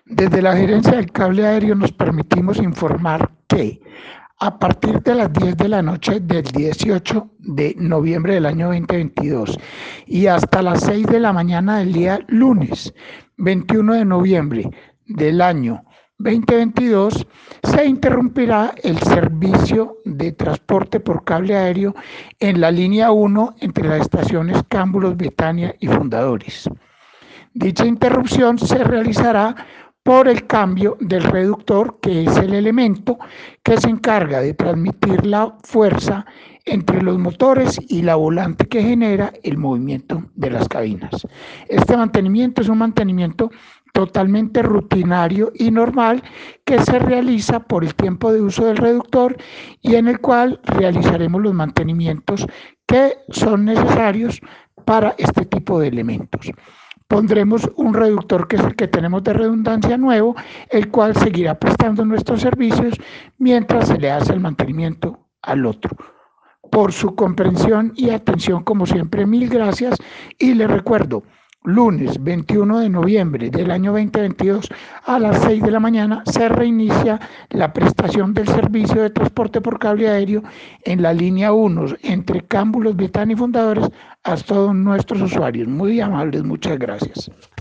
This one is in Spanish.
Desde la Gerencia del Cable Aéreo nos permitimos informar que a partir de las 10 de la noche del 18 de noviembre del año 2022 y hasta las 6 de la mañana del día lunes 21 de noviembre del año 2022 se interrumpirá el servicio de transporte por cable aéreo en la línea 1 entre las estaciones Cámbulos, Betania y Fundadores. Dicha interrupción se realizará por el cambio del reductor, que es el elemento que se encarga de transmitir la fuerza entre los motores y la volante que genera el movimiento de las cabinas. Este mantenimiento es un mantenimiento totalmente rutinario y normal que se realiza por el tiempo de uso del reductor y en el cual realizaremos los mantenimientos que son necesarios para este tipo de elementos. Pondremos un reductor, que es el que tenemos de redundancia nuevo, el cual seguirá prestando nuestros servicios mientras se le hace el mantenimiento al otro. Por su comprensión y atención, como siempre, mil gracias, y les recuerdo, lunes 21 de noviembre del año 2022 a las 6 de la mañana se reinicia la prestación del servicio de transporte por cable aéreo en la línea 1 entre Cámbulos, Betania y Fundadores a todos nuestros usuarios. Muy amables, muchas gracias.